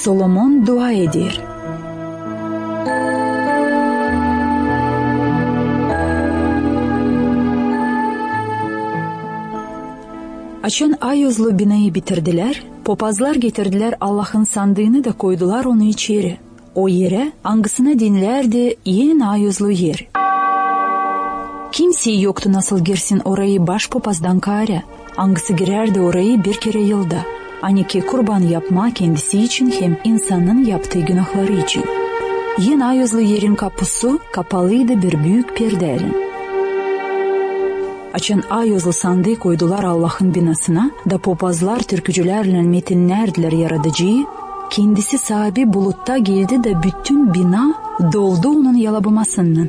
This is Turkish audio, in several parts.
Solomon dua eder. Açan ayozlu binayı bitirdiler, popazlar getirdiler Allah'ın sandığını da koydular onu içeri. O yere angısına dinlerdi en ayozlu yer. Kimse yoktu nasıl girsin orayı baş popazdan kare. Angısı girerdi orayı bir kere yılda. Hani ki kurban yapma kendisi için hem insanın yaptığı günahları için. En ayozlu yerin kapısı kapalıydı bir büyük perdeyle. Açan ayozlu sandığı koydular Allah'ın binasına da popazlar türkücülerle metinlerdiler yaradıcıyı. Kendisi sahibi bulutta geldi de bütün bina doldu onun yalabamasından.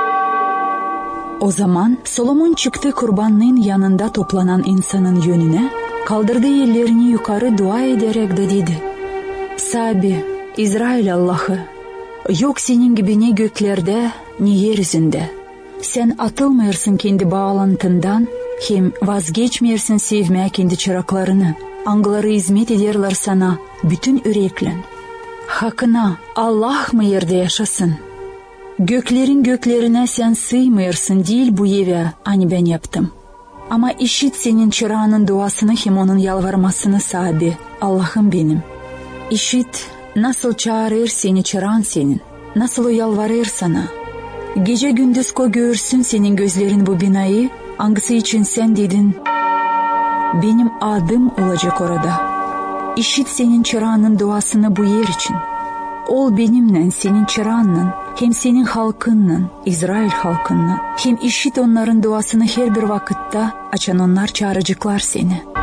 O zaman Solomon çıktı kurbanlığın yanında toplanan insanın yönüne, kaldırdı ellerini yukarı dua ederek de dedi: Sahibi, İsrail Allah'ı, yok senin gibi ne göklerde ne yeryüzünde. Sen atılmıyorsun kendi bağlantından, hem vazgeçmiyorsun sevmeye kendi çıraklarını. Angıları hizmet ederler sana bütün yürekle. Hakkına Allah mı yerde yaşasın? Göklerin göklerine sen sığmıyorsun değil bu eve, hani ben yaptım. Ama işit senin çırağının duasını hem onun yalvarmasını sahibi, Allah'ım benim. İşit nasıl çağırır seni çırağın senin, nasıl o yalvarır sana. Gece gündüz görsün senin gözlerin bu binayı, hangisi için sen dedin, benim adım olacak orada. İşit senin çırağının duasını bu yer için. Ol benimle senin çırağınla, hem senin halkınla, İsrail halkınla, hem işit onların duasını her bir vakitte açan onlar çağıracaklar seni.